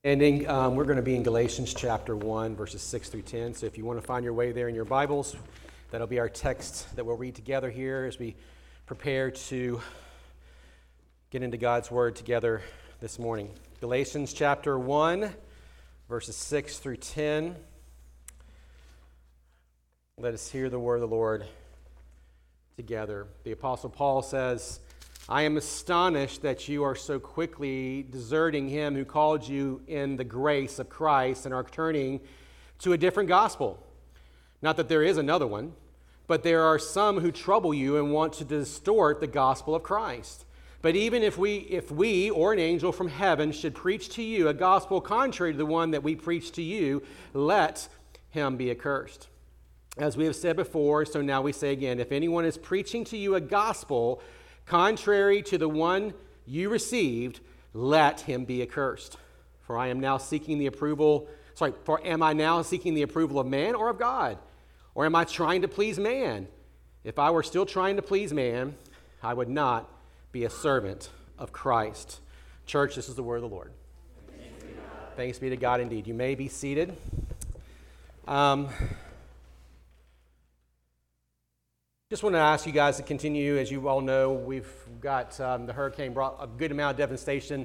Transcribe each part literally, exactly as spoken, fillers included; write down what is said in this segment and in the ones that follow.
Ending, um, we're going to be in Galatians chapter one, verses six through ten. So if you want to find your way there in your Bibles, that'll be our text that we'll read together here as we prepare to get into God's Word together this morning. Galatians chapter one, verses six through ten. Let us hear the word of the Lord together. The Apostle Paul says, I am astonished that you are so quickly deserting him who called you in the grace of Christ and are turning to a different gospel. Not that there is another one, but there are some who trouble you and want to distort the gospel of Christ. But even if we, if we or an angel from heaven should preach to you a gospel contrary to the one that we preach to you, let him be accursed. As we have said before, so now we say again, if anyone is preaching to you a gospel contrary to the one you received, let him be accursed. For I am now seeking the approval, sorry, for am I now seeking the approval of man or of God? Or am I trying to please man? If I were still trying to please man, I would not be a servant of Christ. Church, this is the word of the Lord. Thanks be to God, Thanks be to God indeed. You may be seated. Um... Just want to ask you guys to continue. As you all know, we've got um, the hurricane brought a good amount of devastation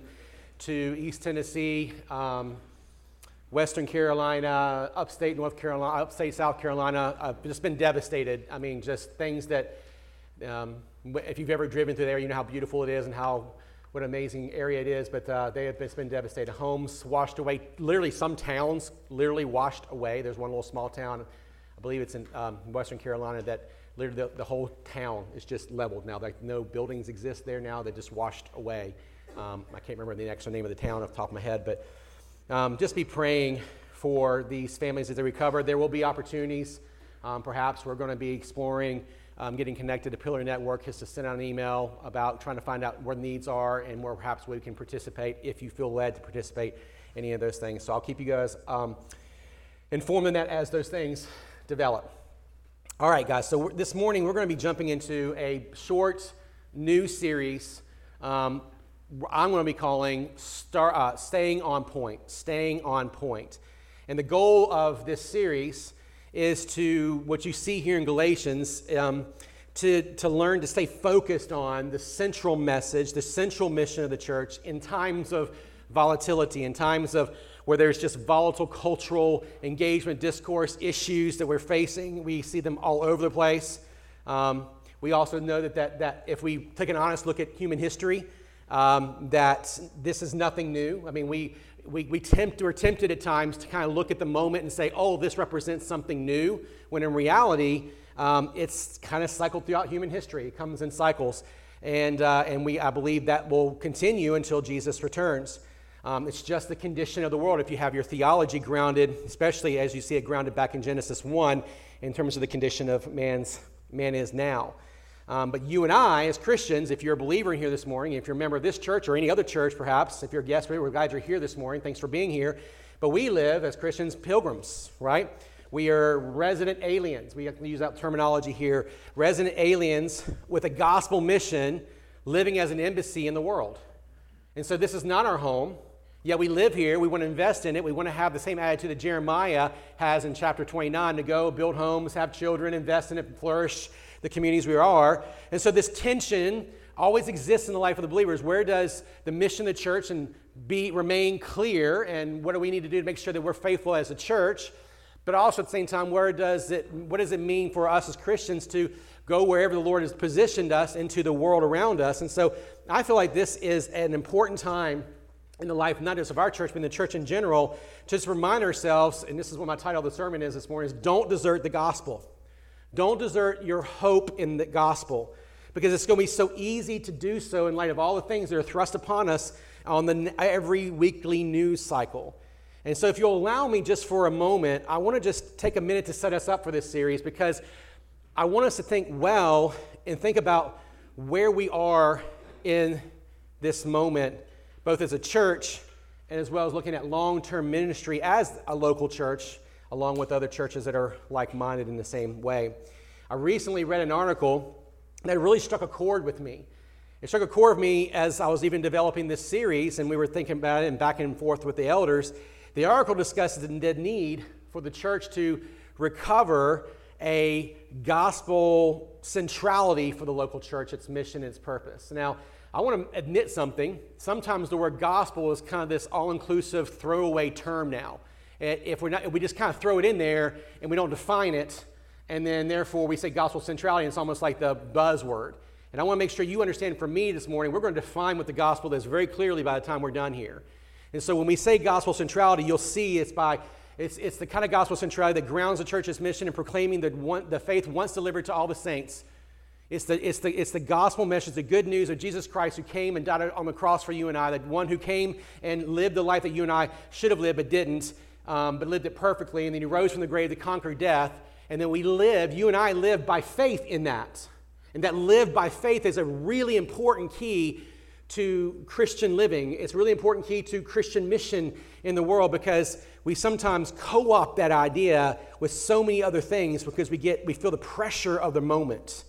to East Tennessee, um, Western Carolina, upstate North Carolina, upstate South Carolina. Uh, just been devastated. I mean, just things that, um, if you've ever driven through there, you know how beautiful it is and how what an amazing area it is. But uh, they have been, been devastated. Homes washed away. Literally, some towns literally washed away. There's one little small town, I believe it's in um, Western Carolina, that literally the, the whole town is just leveled now. Like no buildings exist there now. They just washed away. Um, I can't remember the actual name of the town off the top of my head, but um, just be praying for these families as they recover. There will be opportunities. Um, perhaps we're going to be exploring um, getting connected to Pillar Network, just to send out an email about trying to find out where the needs are and where perhaps we can participate if you feel led to participate in any of those things. So I'll keep you guys um, informed on that as those things develop. All right, guys, so this morning we're going to be jumping into a short new series um, I'm going to be calling Star, uh, Staying on Point, Staying on Point. And the goal of this series is to, what you see here in Galatians, um, to, to learn to stay focused on the central message, the central mission of the church in times of volatility, in times of where there's just volatile cultural engagement, discourse, issues that we're facing. We see them all over the place. Um, we also know that, that, that if we take an honest look at human history, um, that this is nothing new. I mean, we, we, we tempt, we're tempted at times to kind of look at the moment and say, oh, this represents something new, when in reality, um, it's kind of cycled throughout human history. It comes in cycles. And, uh, and we, I believe that will continue until Jesus returns. Um, it's just the condition of the world. If you have your theology grounded, especially as you see it grounded back in Genesis one, in terms of the condition of man's man is now. Um, but you and I, as Christians, if you're a believer in here this morning, if you're a member of this church or any other church, perhaps, if you're a guest, we're glad you're here this morning. Thanks for being here. But we live as Christians, pilgrims, right? We are resident aliens. We have to use that terminology here. Resident aliens with a gospel mission, living as an embassy in the world. And so this is not our home. Yet we live here, we want to invest in it, we want to have the same attitude that Jeremiah has in chapter twenty-nine, to go build homes, have children, invest in it, flourish the communities we are. And so this tension always exists in the life of the believers. Where does the mission of the church and be remain clear, and what do we need to do to make sure that we're faithful as a church? But also at the same time, where does it, what does it mean for us as Christians to go wherever the Lord has positioned us into the world around us? And so I feel like this is an important time in the life, not just of our church, but in the church in general, to just remind ourselves, and this is what my title of the sermon is this morning, is don't desert the gospel. Don't desert your hope in the gospel, because it's going to be so easy to do so in light of all the things that are thrust upon us on the every weekly news cycle. And so if you'll allow me just for a moment, I want to just take a minute to set us up for this series, because I want us to think well and think about where we are in this moment, both as a church and as well as looking at long-term ministry as a local church, along with other churches that are like-minded in the same way. I recently read an article that really struck a chord with me. It struck a chord with me as I was even developing this series, and we were thinking about it and back and forth with the elders. The article discusses the need for the church to recover a gospel centrality for the local church, its mission, its purpose. Now, I want to admit something. Sometimes the word gospel is kind of this all-inclusive throwaway term now. If we're not, if we just kind of throw it in there and we don't define it, and then therefore we say gospel centrality, and it's almost like the buzzword. And I want to make sure you understand from me this morning, we're going to define what the gospel is very clearly by the time we're done here. And so when we say gospel centrality, you'll see it's by it's it's the kind of gospel centrality that grounds the church's mission in proclaiming the one, the faith once delivered to all the saints. It's the it's the it's the gospel message, the good news of Jesus Christ who came and died on the cross for you and I, the one who came and lived the life that you and I should have lived but didn't, um, but lived it perfectly, and then he rose from the grave to conquer death, and then we live, you and I live by faith in that. And that live by faith is a really important key to Christian living. It's a really important key to Christian mission in the world, because we sometimes co-opt that idea with so many other things because we get we feel the pressure of the moment.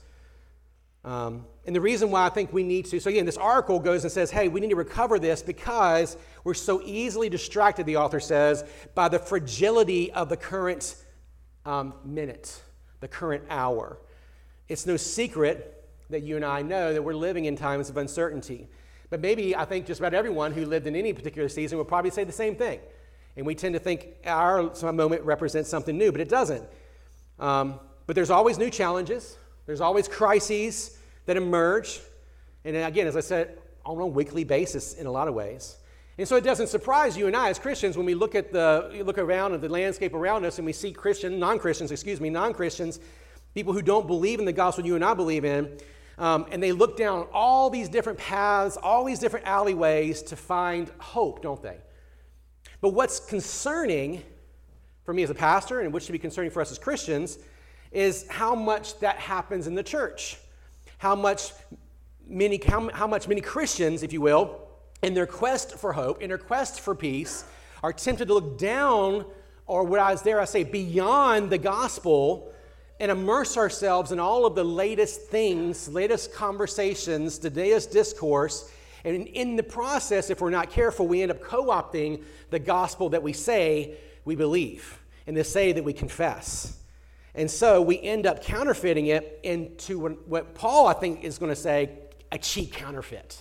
Um, and the reason why I think we need to, so again, this article goes and says, hey, we need to recover this because we're so easily distracted, the author says, by the fragility of the current um, minute, the current hour. It's no secret that you and I know that we're living in times of uncertainty. But maybe I think just about everyone who lived in any particular season would probably say the same thing. And we tend to think our moment represents something new, but it doesn't. Um, but there's always new challenges. There's always crises that emerge. And again, as I said, on a weekly basis in a lot of ways. And so it doesn't surprise you and I as Christians when we look at the look around at the landscape around us and we see Christian, non-Christians, excuse me, non-Christians, people who don't believe in the gospel you and I believe in, um, and they look down all these different paths, all these different alleyways to find hope, don't they? But what's concerning for me as a pastor, and what should be concerning for us as Christians, is how much that happens in the church. How much many, how, how much many Christians, if you will, in their quest for hope, in their quest for peace, are tempted to look down, or what I was there, I say, beyond the gospel, and immerse ourselves in all of the latest things, latest conversations, today's discourse, and in the process, if we're not careful, we end up co-opting the gospel that we say we believe, and the say that we confess. And so we end up counterfeiting it into what Paul, I think, is going to say, a cheap counterfeit.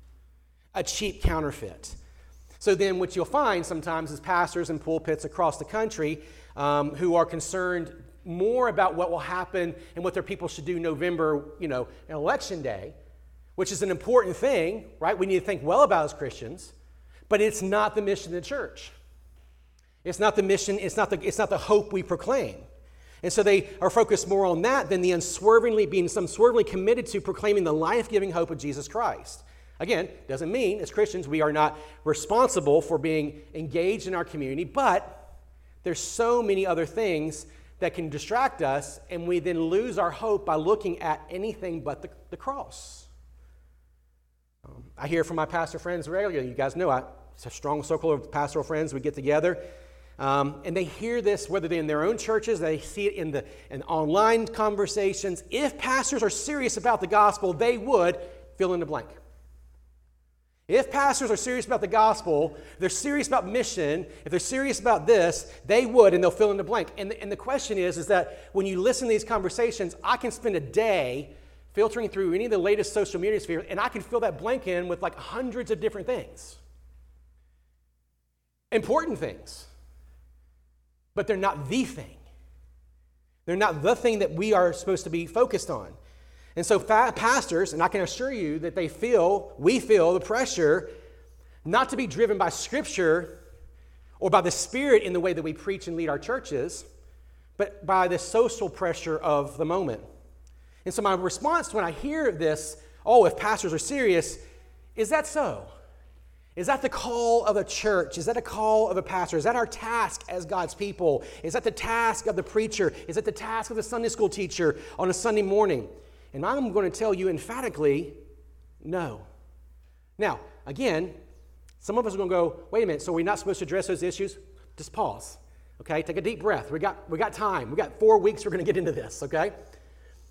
A cheap counterfeit. So then what you'll find sometimes is pastors in pulpits across the country um, who are concerned more about what will happen and what their people should do November, you know, election day, which is an important thing, right? We need to think well about as Christians, but it's not the mission of the church. It's not the mission, it's not the, it's not the hope we proclaim. And so they are focused more on that than the unswervingly, being unswervingly committed to proclaiming the life-giving hope of Jesus Christ. Again, doesn't mean as Christians we are not responsible for being engaged in our community, but there's so many other things that can distract us, and we then lose our hope by looking at anything but the, the cross. Um, I hear from my pastor friends regularly. You guys know I, it's a strong circle of pastoral friends. We get together, um, and they hear this, whether they're in their own churches, they see it in the in online conversations. If pastors are serious about the gospel, they would fill in the blank. If pastors are serious about the gospel, if they're serious about mission, if they're serious about this, they would, and they'll fill in the blank. And the, and the question is, is that when you listen to these conversations, I can spend a day filtering through any of the latest social media sphere, and I can fill that blank in with like hundreds of different things. Important things. But they're not the thing. They're not the thing that we are supposed to be focused on. And so pastors, and I can assure you that they feel, we feel the pressure not to be driven by Scripture or by the Spirit in the way that we preach and lead our churches, but by the social pressure of the moment. And so my response when I hear this, oh, if pastors are serious, is that so? Is that the call of a church? Is that a call of a pastor? Is that our task as God's people? Is that the task of the preacher? Is that the task of the Sunday school teacher on a Sunday morning? And I'm going to tell you emphatically, no. Now, again, some of us are going to go, wait a minute, so we're not supposed to address those issues? Just pause, okay? Take a deep breath. We got, we got time. We got four weeks we're going to get into this, okay?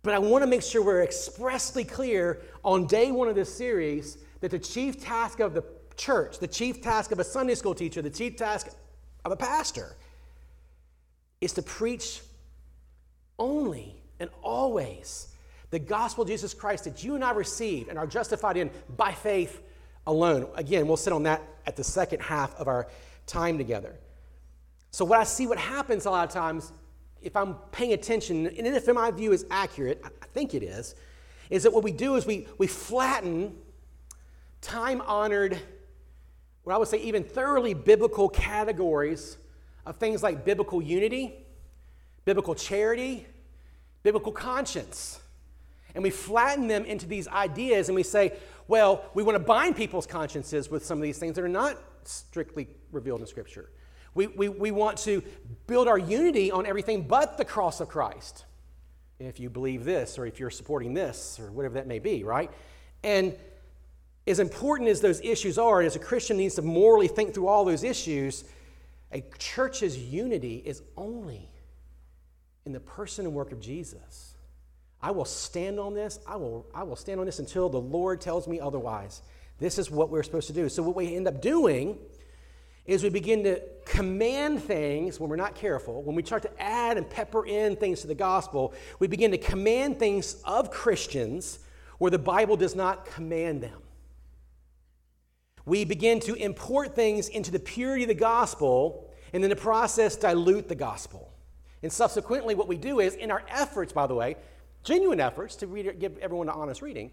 But I want to make sure we're expressly clear on day one of this series that the chief task of the church, the chief task of a Sunday school teacher, the chief task of a pastor is to preach only and always the gospel of Jesus Christ that you and I received and are justified in by faith alone. Again, we'll sit on that at the second half of our time together. So what I see what happens a lot of times, if I'm paying attention, and if my view is accurate, I think it is, is that what we do is we, we flatten time-honored, what I would say even thoroughly biblical categories of things like biblical unity, biblical charity, biblical conscience. And we flatten them into these ideas and we say, well, we want to bind people's consciences with some of these things that are not strictly revealed in Scripture. We, we, we want to build our unity on everything but the cross of Christ. If you believe this, or if you're supporting this, or whatever that may be, right? And as important as those issues are, and as a Christian needs to morally think through all those issues, a church's unity is only in the person and work of Jesus. I will stand on this. I will, I will stand on this until the Lord tells me otherwise. This is what we're supposed to do. So what we end up doing is we begin to command things when we're not careful. When we start to add and pepper in things to the gospel, we begin to command things of Christians where the Bible does not command them. We begin to import things into the purity of the gospel and in the process dilute the gospel. And subsequently what we do is, in our efforts, by the way, genuine efforts to read, give everyone an honest reading,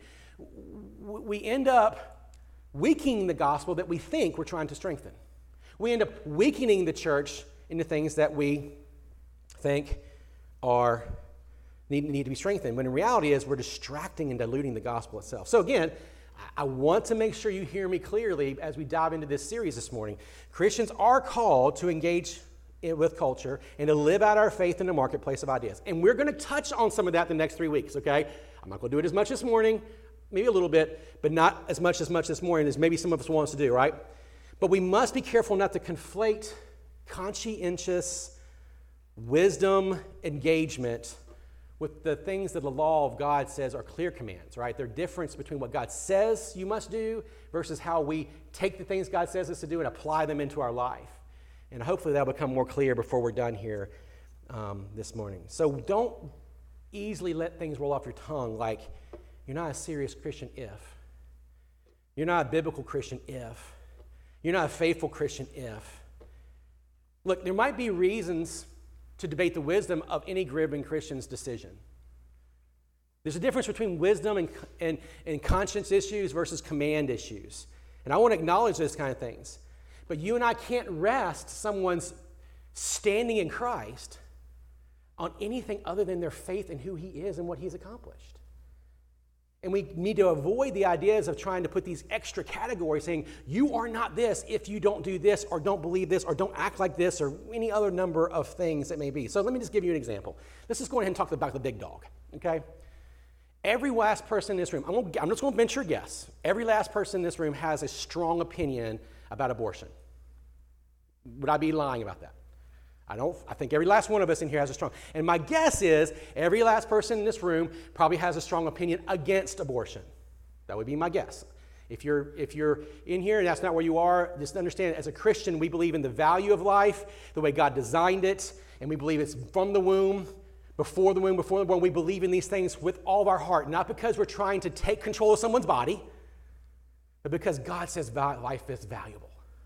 we end up weakening the gospel that we think we're trying to strengthen. We end up weakening the church into things that we think are need, need to be strengthened, when in reality is we're distracting and diluting the gospel itself. So again, I want to make sure you hear me clearly as we dive into this series this morning. Christians are called to engage with culture and to live out our faith in the marketplace of ideas. And we're going to touch on some of that the next three weeks, okay? I'm not going to do it as much this morning, maybe a little bit, but not as much as much this morning as maybe some of us want us to do, right? But we must be careful not to conflate conscientious wisdom engagement with the things that the law of God says are clear commands, right? There's a difference between what God says you must do versus how we take the things God says us to do and apply them into our life. And hopefully that'll become more clear before we're done here um, this morning. So don't easily let things roll off your tongue like you're not a serious Christian if. You're not a biblical Christian if. You're not a faithful Christian if. Look, there might be reasons to debate the wisdom of any given Christian's decision. There's a difference between wisdom and, and, and conscience issues versus command issues. And I want to acknowledge those kind of things. But you and I can't rest someone's standing in Christ on anything other than their faith in who he is and what he's accomplished. And we need to avoid the ideas of trying to put these extra categories saying, you are not this if you don't do this or don't believe this or don't act like this or any other number of things that may be. So let me just give you an example. Let's just go ahead and talk about the big dog, okay? Every last person in this room, I'm, gonna, I'm just going to venture a guess, every last person in this room has a strong opinion about abortion. Would I be lying about that? I don't. I think every last one of us in here has a strong, and my guess is every last person in this room probably has a strong opinion against abortion. That would be my guess. If you're if you're in here and that's not where you are, just understand as a Christian, we believe in the value of life, the way God designed it, and we believe it's from the womb, before the womb, before the womb. We believe in these things with all of our heart, not because we're trying to take control of someone's body, but because God says life is valuable.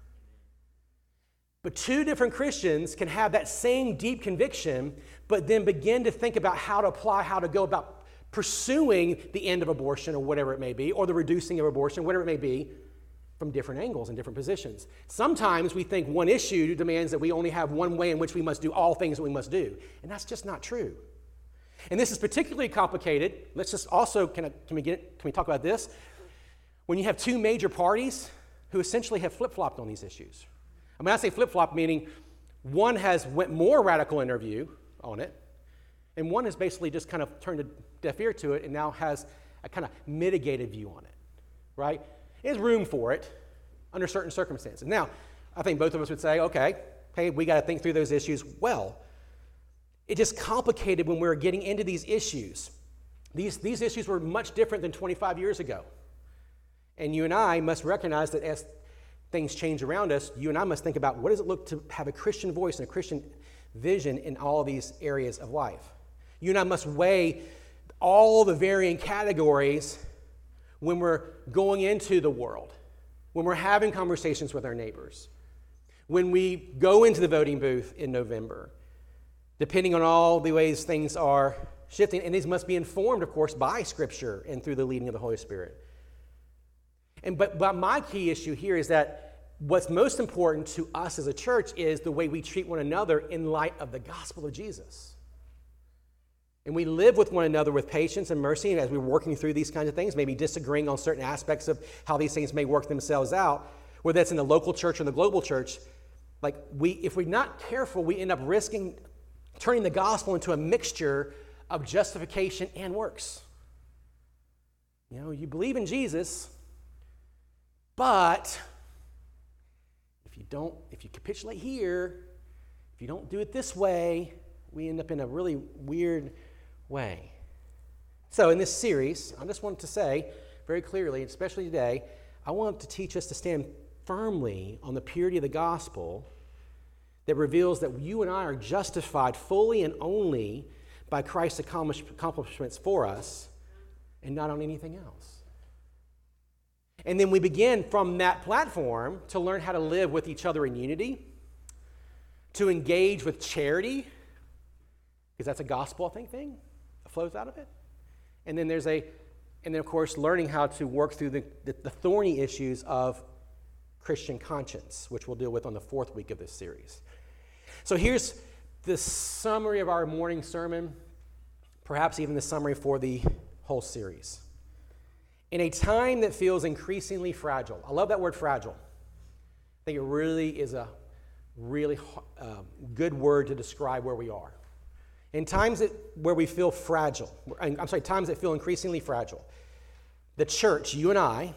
But two different Christians can have that same deep conviction, but then begin to think about how to apply, how to go about pursuing the end of abortion or whatever it may be, or the reducing of abortion, whatever it may be, from different angles and different positions. Sometimes we think one issue demands that we only have one way in which we must do all things that we must do, and that's just not true. And this is particularly complicated. Let's just also, can, I, can we get, can we talk about this? When you have two major parties who essentially have flip-flopped on these issues. I mean, I say flip-flop, meaning one has went more radical in their view on it, and one has basically just kind of turned a deaf ear to it and now has a kind of mitigated view on it, right? There's room for it under certain circumstances. Now, I think both of us would say, okay, hey, we got to think through those issues well. It's just complicated when we're getting into these issues These, these issues were much different than twenty-five years ago. And you and I must recognize that as things change around us, you and I must think about what does it look to have a Christian voice and a Christian vision in all these areas of life. You and I must weigh all the varying categories when we're going into the world, when we're having conversations with our neighbors, when we go into the voting booth in November, depending on all the ways things are shifting. And these must be informed, of course, by Scripture and through the leading of the Holy Spirit. And but, but my key issue here is that what's most important to us as a church is the way we treat one another in light of the gospel of Jesus. And we live with one another with patience and mercy, and as we're working through these kinds of things, maybe disagreeing on certain aspects of how these things may work themselves out, whether that's in the local church or the global church, like we, if we're not careful, we end up risking turning the gospel into a mixture of justification and works. You know, you believe in Jesus, but if you don't, if you capitulate here, if you don't do it this way, we end up in a really weird way. So in this series, I just wanted to say very clearly, especially today, I want to teach us to stand firmly on the purity of the gospel that reveals that you and I are justified fully and only by Christ's accomplishments for us and not on anything else. And then we begin from that platform to learn how to live with each other in unity, to engage with charity, because that's a gospel, I think, thing that flows out of it. And then there's a, and then of course, learning how to work through the, the, the thorny issues of Christian conscience, which we'll deal with on the fourth week of this series. So here's the summary of our morning sermon, perhaps even the summary for the whole series. In a time that feels increasingly fragile, I love that word fragile. I think it really is a really uh, good word to describe where we are. In times that, where we feel fragile, I'm sorry, times that feel increasingly fragile, the church, you and I,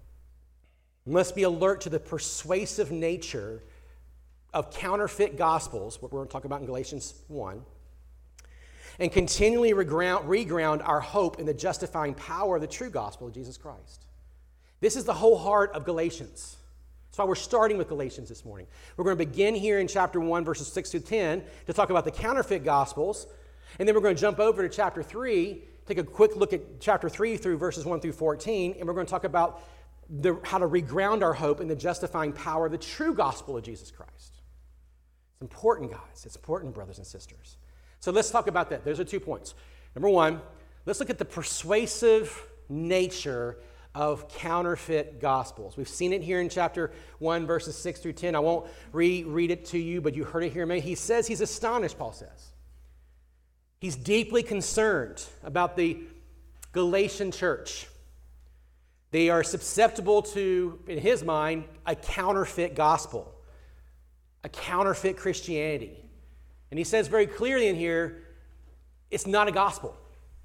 must be alert to the persuasive nature of counterfeit gospels, what we're going to talk about in Galatians one, and continually reground, reground our hope in the justifying power of the true gospel of Jesus Christ. This is the whole heart of Galatians. That's why we're starting with Galatians this morning. We're going to begin here in chapter one, verses six through ten, to talk about the counterfeit gospels, and then we're going to jump over to chapter three, take a quick look at chapter three through verses one through fourteen, and we're going to talk about the, how to reground our hope in the justifying power of the true gospel of Jesus Christ. It's important, guys. It's important, brothers and sisters. So let's talk about that. Those are two points. Number one, let's look at the persuasive nature of counterfeit gospels. We've seen it here in chapter one, verses six through ten. I won't reread it to you, but you heard it here. He says he's astonished, Paul says. He's deeply concerned about the Galatian church. They are susceptible to, in his mind, a counterfeit gospel, a counterfeit Christianity. And he says very clearly in here, it's not a gospel.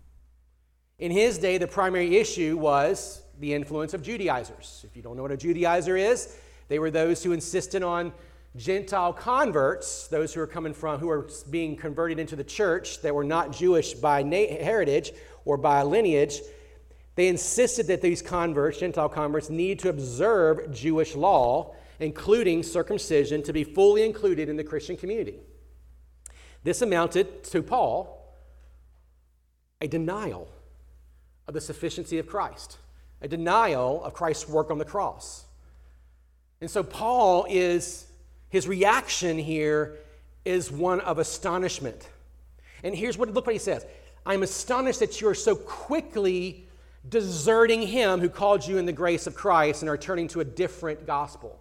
In his day, the primary issue was the influence of Judaizers. If you don't know what a Judaizer is, they were those who insisted on Gentile converts, those who are coming from, who are being converted into the church that were not Jewish by na- heritage or by lineage. They insisted that these converts, Gentile converts, need to observe Jewish law, including circumcision, to be fully included in the Christian community. This amounted to Paul a denial of the sufficiency of Christ, a denial of Christ's work on the cross. And so Paul is, his reaction here is one of astonishment. And here's what, look what he says. I'm astonished that you are so quickly deserting him who called you in the grace of Christ and are turning to a different gospel.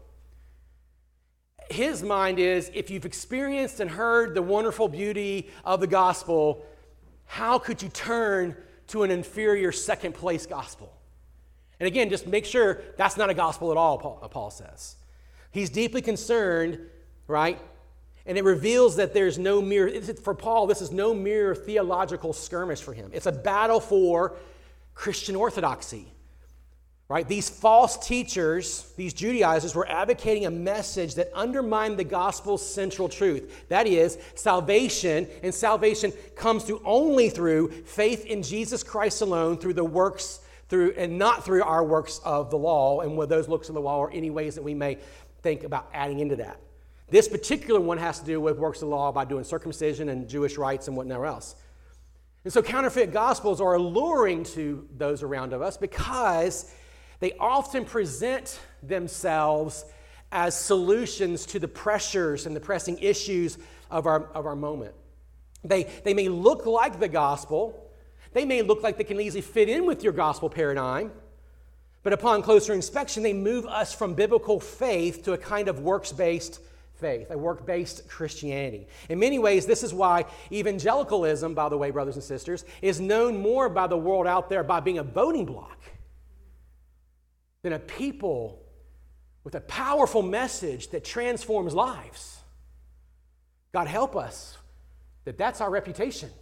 His mind is, if you've experienced and heard the wonderful beauty of the gospel, how could you turn to an inferior second place gospel? And again, just make sure that's not a gospel at all, Paul, Paul says. He's deeply concerned, right? And it reveals that there's no mere, for Paul, this is no mere theological skirmish for him. It's a battle for Christian orthodoxy, Right? These false teachers, these Judaizers, were advocating a message that undermined the gospel's central truth. That is, salvation, and salvation comes through only through faith in Jesus Christ alone, through the works, through and not through our works of the law, and with those looks of the law, or any ways that we may think about adding into that. This particular one has to do with works of the law by doing circumcision and Jewish rites and whatnot else. And so counterfeit gospels are alluring to those around of us because they often present themselves as solutions to the pressures and the pressing issues of our, of our moment. They, they may look like the gospel. They may look like they can easily fit in with your gospel paradigm. But upon closer inspection, they move us from biblical faith to a kind of works-based faith, a work-based Christianity. In many ways, this is why evangelicalism, by the way, brothers and sisters, is known more by the world out there by being a voting bloc than a people with a powerful message that transforms lives. God help us that that's our reputation.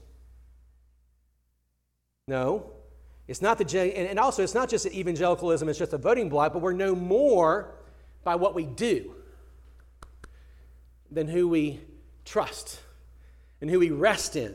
No, it's not the, and also it's not just that evangelicalism is just a voting bloc, but we're known more by what we do than who we trust and who we rest in.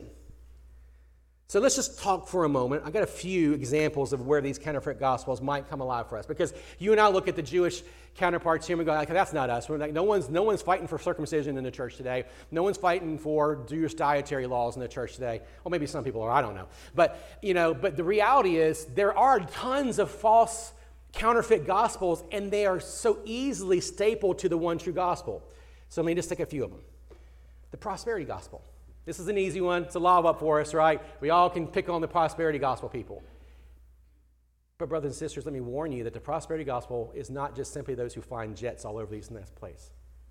So let's just talk for a moment. I got a few examples of where these counterfeit gospels might come alive for us, because you and I look at the Jewish counterparts here and we go, like, that's not us. We're like, no one's no one's fighting for circumcision in the church today. No one's fighting for Jewish dietary laws in the church today. Well, maybe some people are. I don't know. But you know, but the reality is there are tons of false counterfeit gospels, and they are so easily stapled to the one true gospel. So let me just take a few of them. The prosperity gospel. This is an easy one. It's a lob up for us, right? We all can pick on the prosperity gospel people. But brothers and sisters, let me warn you that the prosperity gospel is not just simply those who find jets all over this place.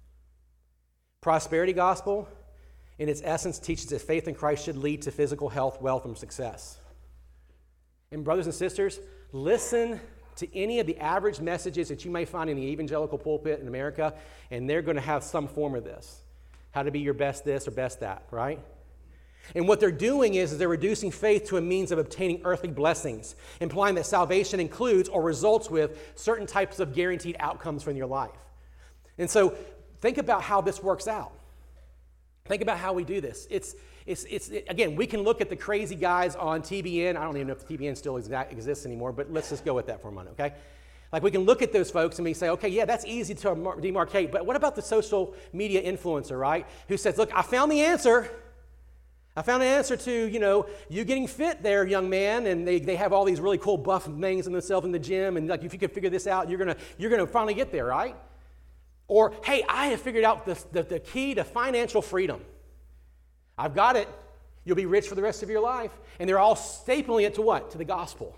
Prosperity gospel, in its essence, teaches that faith in Christ should lead to physical health, wealth, and success. And brothers and sisters, listen to any of the average messages that you may find in the evangelical pulpit in America, and they're going to have some form of this. How to be your best this or best that, right? And what they're doing is, is they're reducing faith to a means of obtaining earthly blessings, implying that salvation includes or results with certain types of guaranteed outcomes from your life. And so think about how this works out. Think about how we do this. It's, it's, it's it, again, we can look at the crazy guys on T B N. I don't even know if the T B N still exact, exists anymore, but let's just go with that for a moment, okay? Like, we can look at those folks and we say, okay, yeah, that's easy to demarcate, but what about the social media influencer, right? Who says, look, I found the answer. I found an answer to, you know, you getting fit there, young man, and they, they have all these really cool buff things in themselves in the gym, and like, if you can figure this out, you're gonna you're gonna finally get there, right? Or, hey, I have figured out the, the, the key to financial freedom. I've got it. You'll be rich for the rest of your life. And they're all stapling it to what? To the gospel.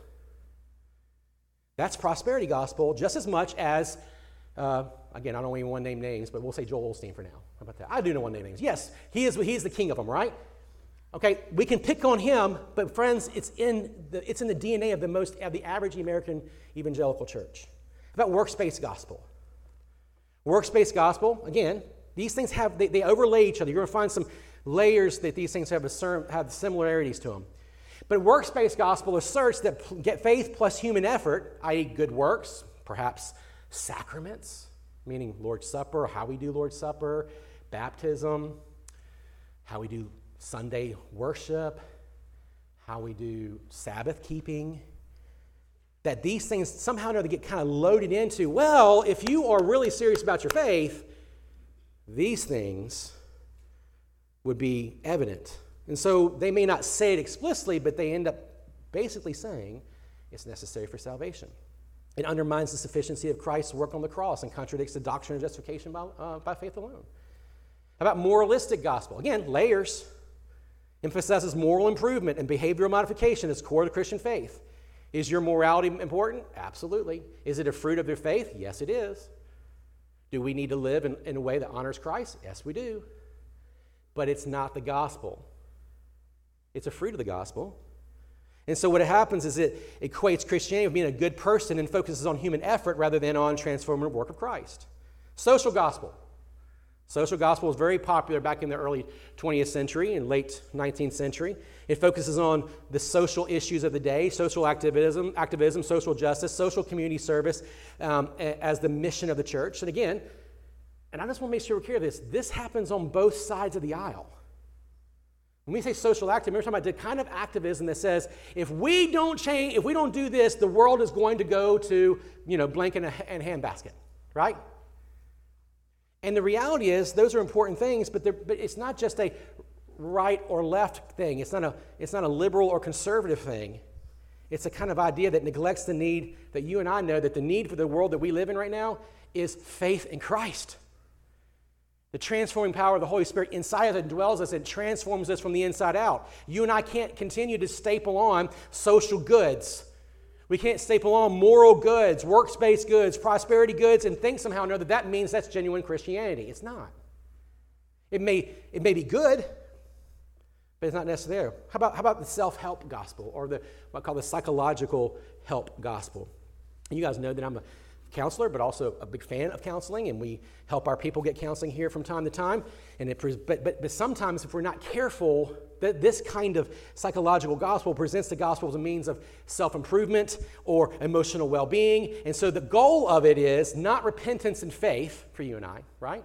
That's prosperity gospel just as much as, uh, again, I don't even want to name names, but we'll say Joel Osteen for now. How about that? I do know one name names. Yes, he is, he's the king of them, right? Okay, we can pick on him, but friends, it's in the, it's in the D N A of the most, of the average American evangelical church. How about works-based gospel? Works-based gospel, again, these things have, they, they overlay each other. You're going to find some layers that these things have, a, have similarities to them. But works-based gospel asserts that get faith plus human effort, that is good works, perhaps sacraments, meaning Lord's Supper, how we do Lord's Supper, baptism, how we do Sunday worship, how we do Sabbath keeping, that these things somehow or another get kind of loaded into, well, if you are really serious about your faith, these things would be evident. And so they may not say it explicitly, but they end up basically saying it's necessary for salvation. It undermines the sufficiency of Christ's work on the cross and contradicts the doctrine of justification by, uh, by faith alone. How about moralistic gospel? Again, layers. Emphasizes moral improvement and behavioral modification as core of the Christian faith. Is your morality important? Absolutely. Is it a fruit of your faith? Yes, it is. Do we need to live in, in a way that honors Christ? Yes, we do. But it's not the gospel. It's a fruit of the gospel. And so what happens is it equates Christianity with being a good person and focuses on human effort rather than on transformative work of Christ. Social gospel. Social gospel was very popular back in the early twentieth century and late nineteenth century. It focuses on the social issues of the day, social activism, activism, social justice, social community service um, as the mission of the church. And again, and I just want to make sure we're clear of this, this happens on both sides of the aisle. When we say social activism, we're talking about the kind of activism that says, if we don't change, if we don't do this, the world is going to go to, you know, blank and a and handbasket, right? And the reality is, those are important things, but, but it's not just a right or left thing. It's not a, it's not a liberal or conservative thing. It's a kind of idea that neglects the need that you and I know, that the need for the world that we live in right now is faith in Christ. The transforming power of the Holy Spirit inside of us dwells us and transforms us from the inside out. You and I can't continue to staple on social goods. We can't staple on moral goods, works-based goods, prosperity goods, and think somehow or another that means that's genuine Christianity. It's not. It may, it may be good, but it's not necessary. How about, how about the self-help gospel, or the what I call the psychological help gospel? You guys know that I'm a counselor, but also a big fan of counseling, and we help our people get counseling here from time to time. And it, but, but, but sometimes if we're not careful, that this kind of psychological gospel presents the gospel as a means of self-improvement or emotional well-being. And so the goal of it is not repentance and faith for you and I, right?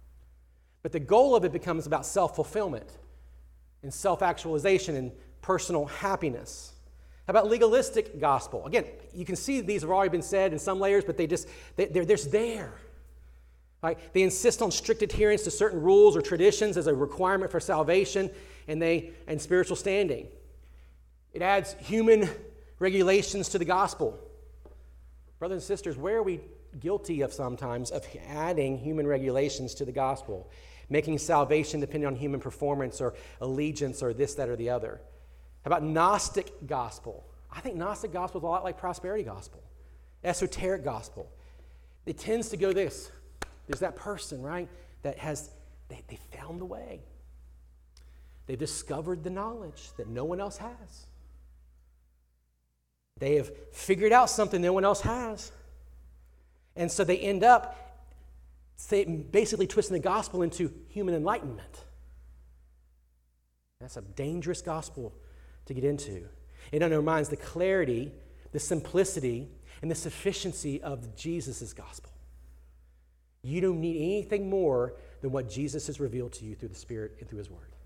But the goal of it becomes about self-fulfillment and self-actualization and personal happiness. How about legalistic gospel? Again, you can see these have already been said in some layers, but they just, they, they're just there. Right? They insist on strict adherence to certain rules or traditions as a requirement for salvation and they and spiritual standing. It adds human regulations to the gospel. Brothers and sisters, where are we guilty of sometimes of adding human regulations to the gospel, making salvation dependent on human performance or allegiance or this, that, or the other? How about Gnostic gospel? I think Gnostic gospel is a lot like prosperity gospel, esoteric gospel. It tends to go this. There's that person, right, that has, they, they found the way. They've discovered the knowledge that no one else has. They have figured out something no one else has. And so they end up say, basically twisting the gospel into human enlightenment. That's a dangerous gospel to get into. It undermines the clarity, the simplicity, and the sufficiency of Jesus' gospel. You don't need anything more than what Jesus has revealed to you through the Spirit and through His Word.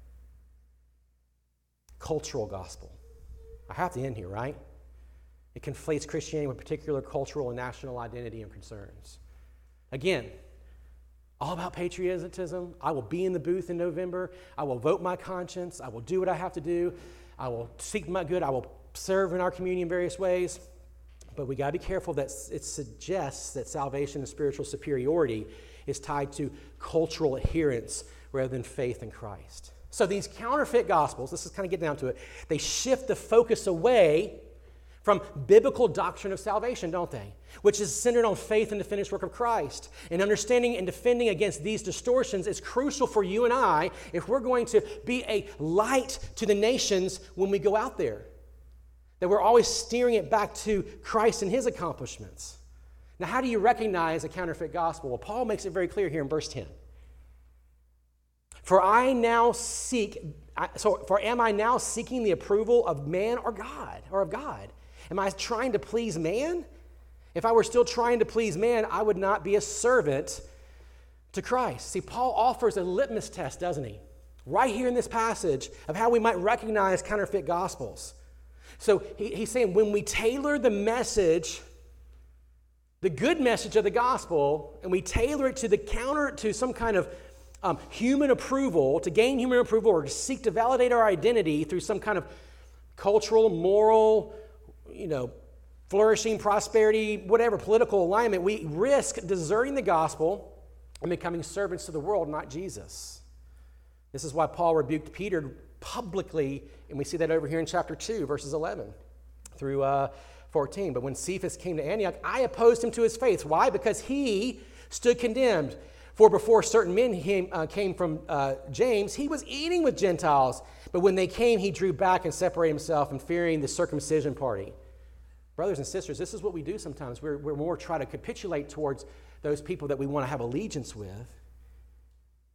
Cultural gospel. I have to end here, right? It conflates Christianity with particular cultural and national identity and concerns. Again, all about patriotism. I will be in the booth in November. I will vote my conscience. I will do what I have to do. I will seek my good. I will serve in our community in various ways. But we got to be careful that it suggests that salvation and spiritual superiority is tied to cultural adherence rather than faith in Christ. So these counterfeit gospels, let's just kind of get down to it, they shift the focus away from biblical doctrine of salvation, don't they? Which is centered on faith in the finished work of Christ. And understanding and defending against these distortions is crucial for you and I if we're going to be a light to the nations when we go out there. That we're always steering it back to Christ and His accomplishments. Now, how do you recognize a counterfeit gospel? Well, Paul makes it very clear here in verse ten. For I now seek, so for am I now seeking the approval of man or God, or of God? Am I trying to please man? If I were still trying to please man, I would not be a servant to Christ. See, Paul offers a litmus test, doesn't he? Right here in this passage of how we might recognize counterfeit gospels. So he, he's saying when we tailor the message, the good message of the gospel, and we tailor it to the counter, to some kind of um, human approval, to gain human approval or to seek to validate our identity through some kind of cultural, moral, you know, flourishing, prosperity, whatever, political alignment, we risk deserting the gospel and becoming servants to the world, not Jesus. This is why Paul rebuked Peter publicly, and we see that over here in chapter two, verses eleven through uh, fourteen. But when Cephas came to Antioch, I opposed him to his faith. Why? Because he stood condemned. For before certain men came, uh, came from uh, James, he was eating with Gentiles. But when they came, he drew back and separated himself, and fearing the circumcision party. Brothers and sisters, this is what we do sometimes. We're, we're more trying to capitulate towards those people that we want to have allegiance with.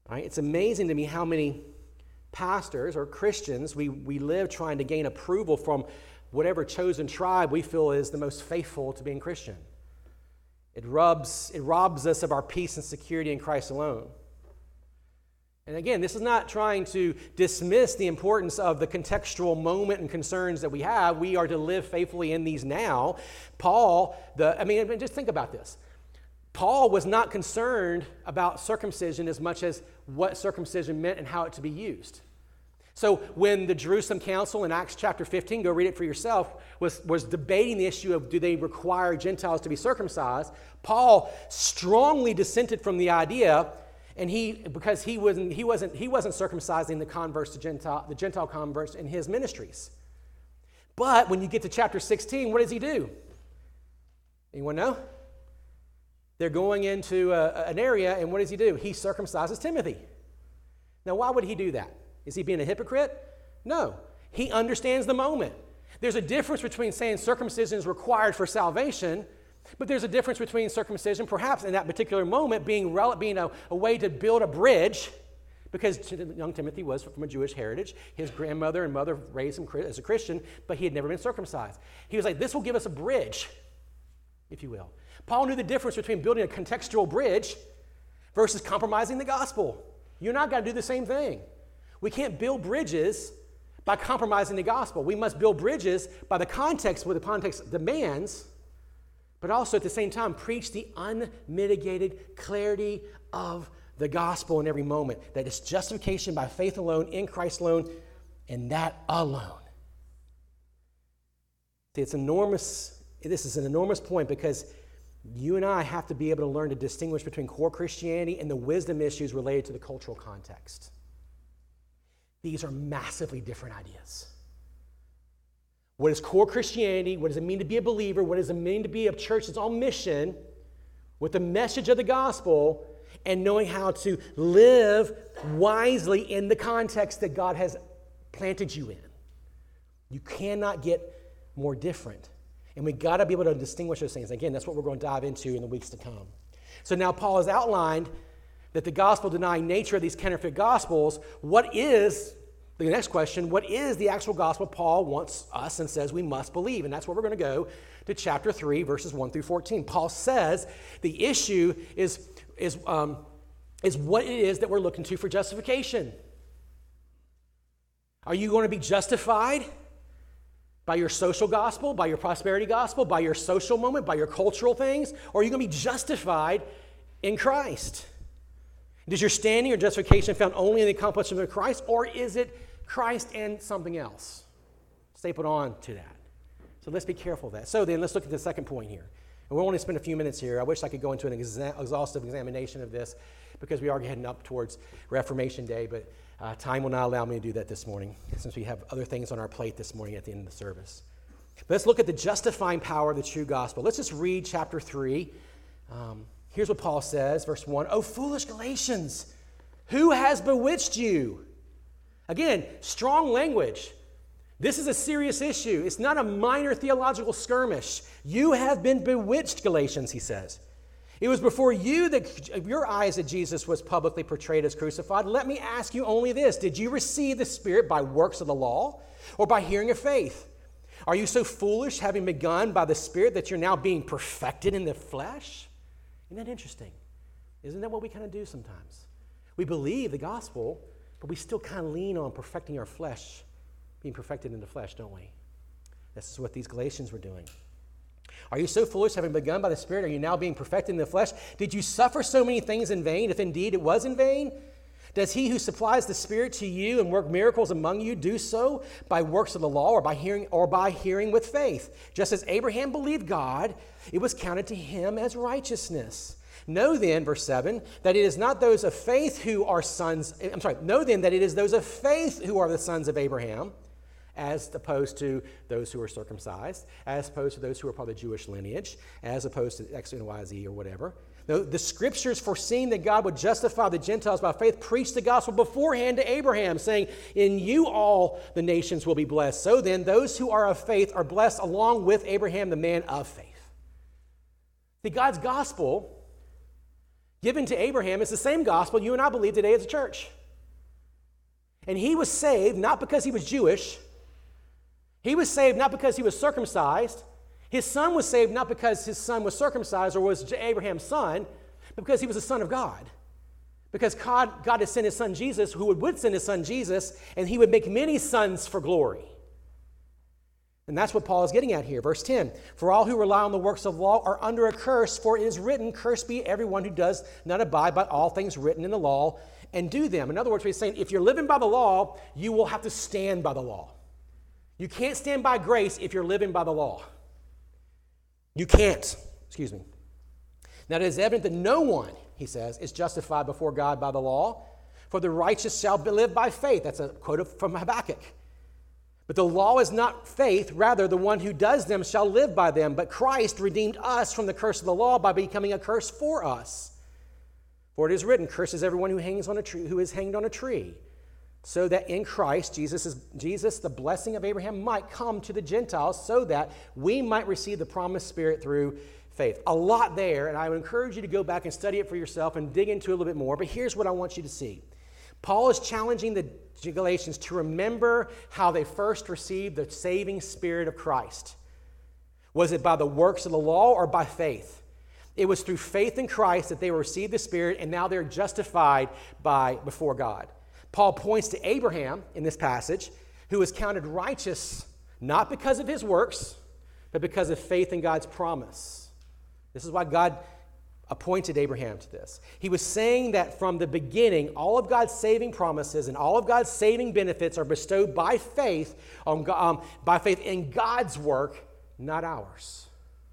Right? It's amazing to me how many pastors or Christians, we, we live trying to gain approval from whatever chosen tribe we feel is the most faithful to being Christian. It rubs, it robs us of our peace and security in Christ alone. And again, this is not trying to dismiss the importance of the contextual moment and concerns that we have. We are to live faithfully in these now. Paul, the I mean, just think about this. Paul was not concerned about circumcision as much as what circumcision meant and how it to be used. So when the Jerusalem Council in Acts chapter fifteen, go read it for yourself, was, was debating the issue of do they require Gentiles to be circumcised, Paul strongly dissented from the idea, and he because he wasn't he wasn't he wasn't circumcising the converts to Gentile the Gentile converts in his ministries. But when you get to chapter sixteen, what does he do? Anyone know? They're going into a, an area, and what does he do? He circumcises Timothy. Now, why would he do that? Is he being a hypocrite? No. He understands the moment. There's a difference between saying circumcision is required for salvation, but there's a difference between circumcision, perhaps in that particular moment, being, rel- being a, a way to build a bridge, because young Timothy was from a Jewish heritage. His grandmother and mother raised him as a Christian, but he had never been circumcised. He was like, this will give us a bridge, if you will. Paul knew the difference between building a contextual bridge versus compromising the gospel. You're not going to do the same thing. We can't build bridges by compromising the gospel. We must build bridges by the context, what the context demands, but also at the same time preach the unmitigated clarity of the gospel in every moment. That it's justification by faith alone, in Christ alone, and that alone. See, it's enormous. This is an enormous point because you and I have to be able to learn to distinguish between core Christianity and the wisdom issues related to the cultural context. These are massively different ideas. What is core Christianity? What does it mean to be a believer? What does it mean to be a church that's on mission with the message of the gospel and knowing how to live wisely in the context that God has planted you in? You cannot get more different. And we got to be able to distinguish those things. Again, that's what we're going to dive into in the weeks to come. So now Paul has outlined that the gospel-denying nature of these counterfeit gospels. What is, the next question, what is the actual gospel Paul wants us and says we must believe? And that's where we're going to go to chapter three, verses one through fourteen. Paul says the issue is, is, um, is what it is that we're looking to for justification. Are you going to be justified by your social gospel, by your prosperity gospel, by your social moment, by your cultural things? Or are you going to be justified in Christ? Is your standing or justification found only in the accomplishment of Christ, or is it Christ and something else stapled on to that? So let's be careful of that. So then let's look at the second point here. And we'll only spend a few minutes here. I wish I could go into an exa- exhaustive examination of this because we are heading up towards Reformation Day, but Uh, time will not allow me to do that this morning since we have other things on our plate this morning at the end of the service. But let's look at the justifying power of the true gospel. Let's just read chapter three. Um, here's what Paul says, verse one. "O foolish Galatians, who has bewitched you?" Again, strong language. This is a serious issue. It's not a minor theological skirmish. You have been bewitched, Galatians, he says. It was before you that your eyes that Jesus was publicly portrayed as crucified. Let me ask you only this. Did you receive the Spirit by works of the law or by hearing of faith? Are you so foolish, having begun by the Spirit, that you're now being perfected in the flesh? Isn't that interesting? Isn't that what we kind of do sometimes? We believe the gospel, but we still kind of lean on perfecting our flesh, being perfected in the flesh, don't we? This is what these Galatians were doing. Are you so foolish, having begun by the Spirit, are you now being perfected in the flesh? Did you suffer so many things in vain, if indeed it was in vain? Does he who supplies the Spirit to you and work miracles among you do so by works of the law or by hearing or by hearing with faith? Just as Abraham believed God, it was counted to him as righteousness. Know then, verse seven, that it is not those of faith who are sons, I'm sorry, know then that it is those of faith who are the sons of Abraham, as opposed to those who are circumcised, as opposed to those who are part of the Jewish lineage, as opposed to X and Y, Z or whatever. The, the scriptures foreseeing that God would justify the Gentiles by faith preached the gospel beforehand to Abraham, saying, in you all the nations will be blessed. So then, those who are of faith are blessed along with Abraham, the man of faith. See, God's gospel given to Abraham is the same gospel you and I believe today as a church. And he was saved not because he was Jewish. He was saved not because he was circumcised. His son was saved not because his son was circumcised or was Abraham's son, but because he was a son of God. Because God, God had sent his son Jesus, who would, would send his son Jesus, and he would make many sons for glory. And that's what Paul is getting at here. Verse ten, for all who rely on the works of law are under a curse, for it is written, cursed be everyone who does not abide by all things written in the law and do them. In other words, he's saying if you're living by the law, you will have to stand by the law. You can't stand by grace if you're living by the law. You can't. Excuse me. Now it is evident that no one, he says, is justified before God by the law, for the righteous shall live by faith. That's a quote from Habakkuk. But the law is not faith, rather the one who does them shall live by them. But Christ redeemed us from the curse of the law by becoming a curse for us. For it is written, cursed is everyone who hangs on a tree, who is hanged on a tree, so that in Christ, Jesus, is, Jesus, the blessing of Abraham might come to the Gentiles, so that we might receive the promised Spirit through faith. A lot there, and I would encourage you to go back and study it for yourself and dig into it a little bit more. But here's what I want you to see. Paul is challenging the Galatians to remember how they first received the saving Spirit of Christ. Was it by the works of the law or by faith? It was through faith in Christ that they received the Spirit, and now they're justified by before God. Paul points to Abraham in this passage, who was counted righteous not because of his works, but because of faith in God's promise. This is why God appointed Abraham to this. He was saying that from the beginning, all of God's saving promises and all of God's saving benefits are bestowed by faith on God, um, by faith in God's work, not ours.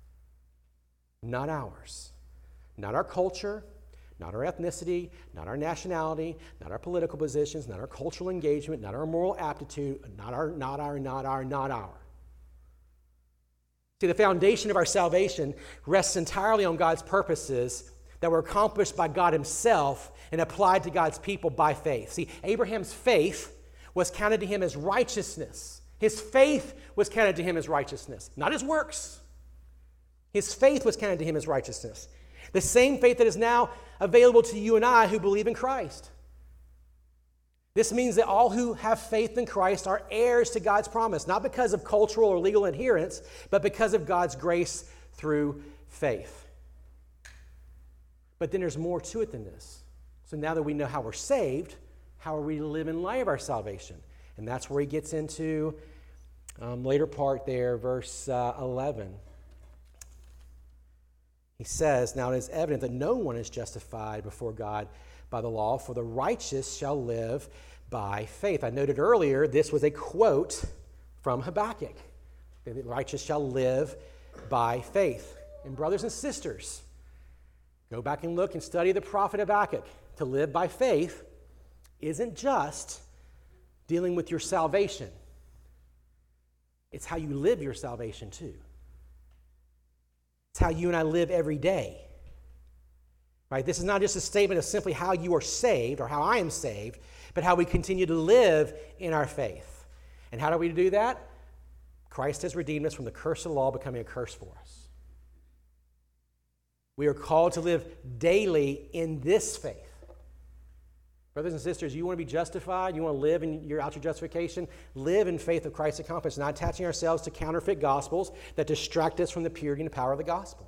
Not ours. Not our culture, not our ethnicity, not our nationality, not our political positions, not our cultural engagement, not our moral aptitude, not our, not our, not our, not our. See, the foundation of our salvation rests entirely on God's purposes that were accomplished by God himself and applied to God's people by faith. See, Abraham's faith was counted to him as righteousness. His faith was counted to him as righteousness, not his works. His faith was counted to him as righteousness. The same faith that is now available to you and I who believe in Christ. This means that all who have faith in Christ are heirs to God's promise, not because of cultural or legal adherence, but because of God's grace through faith. But then there's more to it than this. So now that we know how we're saved, how are we to live in light of our salvation? And that's where he gets into um, later part there, verse uh, eleven. He says, now it is evident that no one is justified before God by the law, for the righteous shall live by faith. I noted earlier, this was a quote from Habakkuk. The righteous shall live by faith. And brothers and sisters, go back and look and study the prophet Habakkuk. To live by faith isn't just dealing with your salvation. It's how you live your salvation too. It's how you and I live every day. Right? This is not just a statement of simply how you are saved or how I am saved, but how we continue to live in our faith. And how do we do that? Christ has redeemed us from the curse of the law, becoming a curse for us. We are called to live daily in this faith. Brothers and sisters, you want to be justified, you want to live in your out your justification, live in faith of Christ's accomplishment, not attaching ourselves to counterfeit gospels that distract us from the purity and the power of the gospel.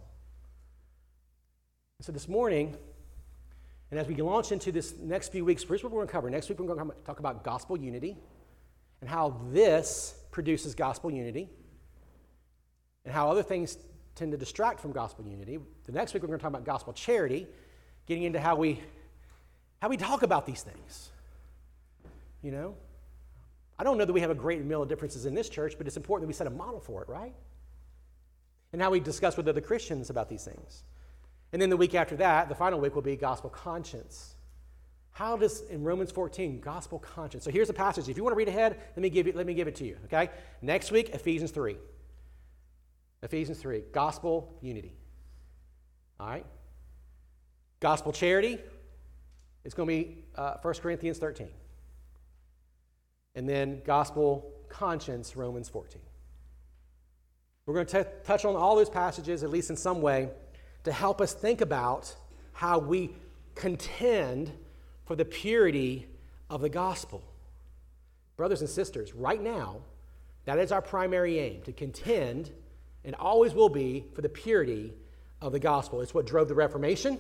So this morning, and as we launch into this next few weeks, here's what we're going to cover. Next week, we're going to talk about gospel unity and how this produces gospel unity and how other things tend to distract from gospel unity. The next week, we're going to talk about gospel charity, getting into how we how we talk about these things. You know? I don't know that we have a great deal of differences in this church, but it's important that we set a model for it, right? And how we discuss with other Christians about these things. And then the week after that, the final week will be gospel conscience. How does, in Romans fourteen, gospel conscience? So here's the passage. If you want to read ahead, let me give it, let me give it to you, okay? Next week, Ephesians three. Ephesians three, gospel unity. All right? Gospel charity is going to be uh, First Corinthians thirteen. And then gospel conscience, Romans fourteen. We're going to t- touch on all those passages, at least in some way, to help us think about how we contend for the purity of the gospel. Brothers and sisters, right now, that is our primary aim, to contend, and always will be, for the purity of the gospel. It's what drove the Reformation,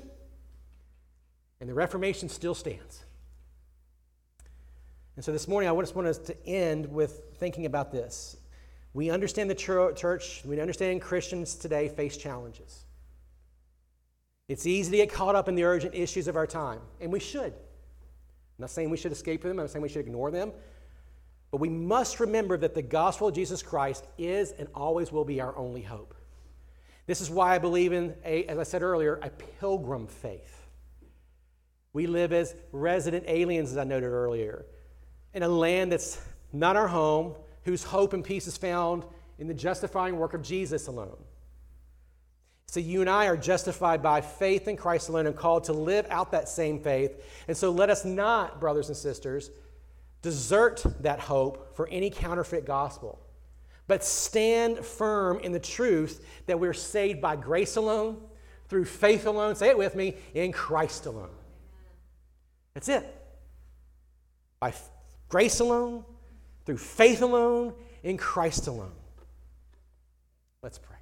and the Reformation still stands. And so this morning, I just want us to end with thinking about this. We understand the church, we understand Christians today face challenges. It's easy to get caught up in the urgent issues of our time, and we should. I'm not saying we should escape them, I'm not saying we should ignore them, but we must remember that the gospel of Jesus Christ is and always will be our only hope. This is why I believe in, a, as I said earlier, a pilgrim faith. We live as resident aliens, as I noted earlier, in a land that's not our home, whose hope and peace is found in the justifying work of Jesus alone. So you and I are justified by faith in Christ alone and called to live out that same faith. And so let us not, brothers and sisters, desert that hope for any counterfeit gospel, but stand firm in the truth that we're saved by grace alone, through faith alone, say it with me, in Christ alone. That's it. By f- grace alone, through faith alone, in Christ alone. Let's pray.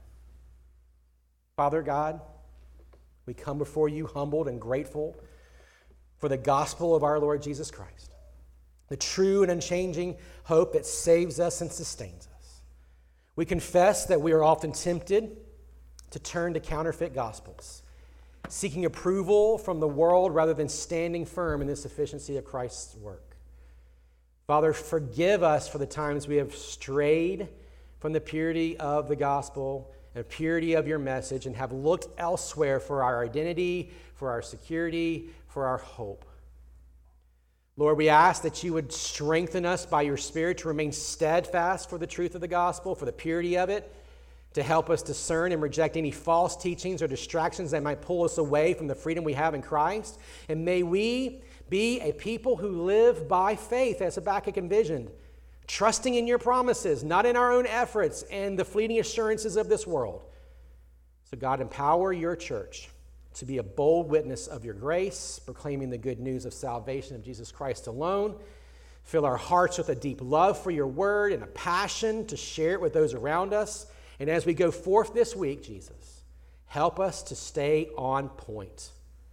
Father God, we come before you humbled and grateful for the gospel of our Lord Jesus Christ, the true and unchanging hope that saves us and sustains us. We confess that we are often tempted to turn to counterfeit gospels, seeking approval from the world rather than standing firm in the sufficiency of Christ's work. Father, forgive us for the times we have strayed from the purity of the gospel and purity of your message and have looked elsewhere for our identity, for our security, for our hope. Lord, we ask that you would strengthen us by your Spirit to remain steadfast for the truth of the gospel, for the purity of it, to help us discern and reject any false teachings or distractions that might pull us away from the freedom we have in Christ. And may we be a people who live by faith, as Habakkuk envisioned, trusting in your promises, not in our own efforts and the fleeting assurances of this world. So God, empower your church to be a bold witness of your grace, proclaiming the good news of salvation of Jesus Christ alone. Fill our hearts with a deep love for your word and a passion to share it with those around us. And as we go forth this week, Jesus, help us to stay on point.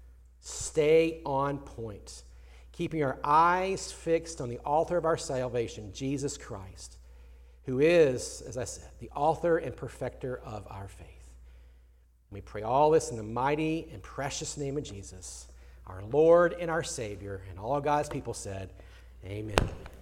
Stay on point, keeping our eyes fixed on the author of our salvation, Jesus Christ, who is, as I said, the author and perfecter of our faith. We pray all this in the mighty and precious name of Jesus, our Lord and our Savior, and all God's people said, amen.